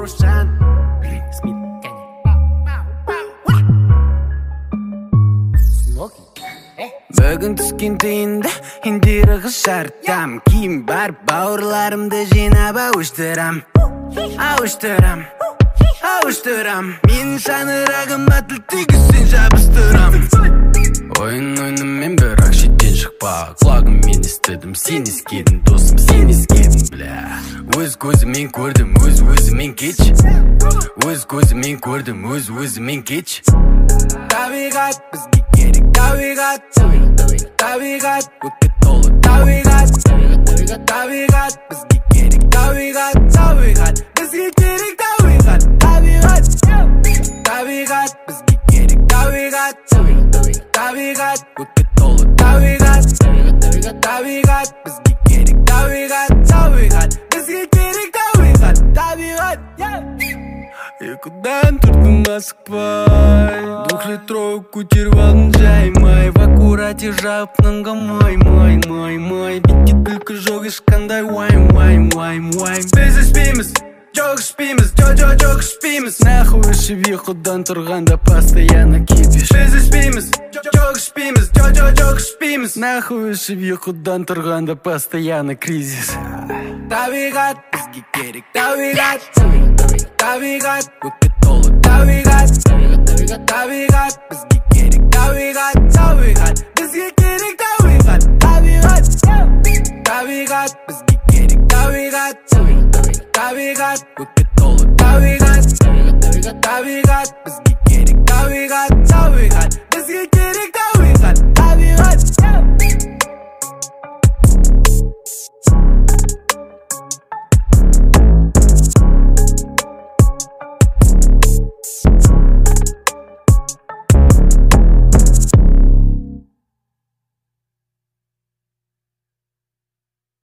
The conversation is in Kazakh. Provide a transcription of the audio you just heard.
Рошан Смит бүгін түскен тиынды индираға шартам киім бар бауырларымды жинап ауыштырам менің шаңырағым батыл түйгісін жабыстырам ойын мен бірақ шеттен шықпа құлағым мен естідім сен ескедің досым сен ескедің бля өз көзімен көрдім өз-өзімен кеш өз көзімен көрдім өз-өзімен кеш табиғат бізге керек табиғат өтке толы табиғат бізге керек табиғат бізге керек табиғат бізге керек табиғат өтке толы табиғат бізге керек табиғат бізге керек табиғат ұйқыдан тұрдым асықпай двухлитровый көтеріп алдым жаймай в аккурате жағып нанға май бетке күлкі жоқ ешқандай уайм біз ішпейміз жоқ ішпейміз нахуй ішіп ұйқыдан тұрғанда постоянно кипиш біз ішпейміз жоқ ішпейміз нахуй ішіп ұйқыдан тұрғанда постоянно кризис табиғат бізге керек табиғат өтке толы табиғат бізге керек табиғат бізге керек табиғат бізге керек табиғат өтке толы табиғат бізге керек табиғат